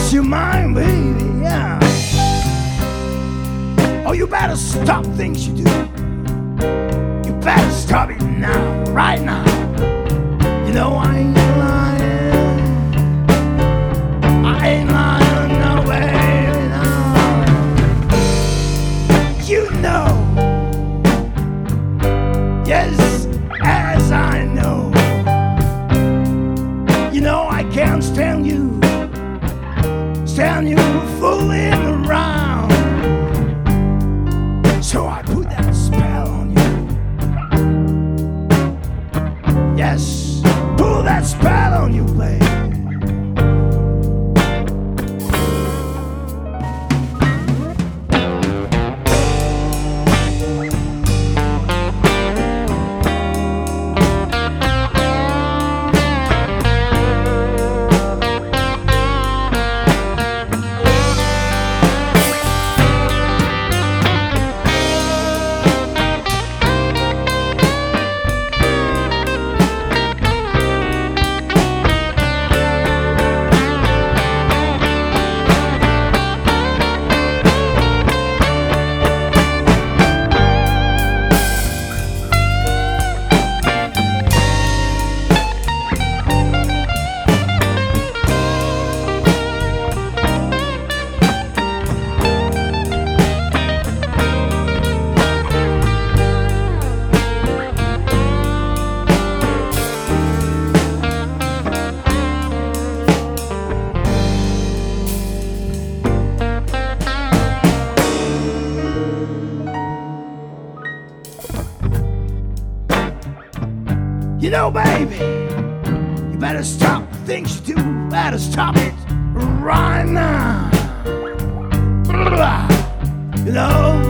lost your mind, baby, yeah. Oh, you better stop things you do. You better stop it now, right now. You know I ain't lying. I ain't lying, no way, no. You know, yes, as I know. You know I can't stand you fooling around. So I put that spell on you. Yes, pull that spell on you, baby. You know, baby, you better stop the things you do. Better stop it right now. You know.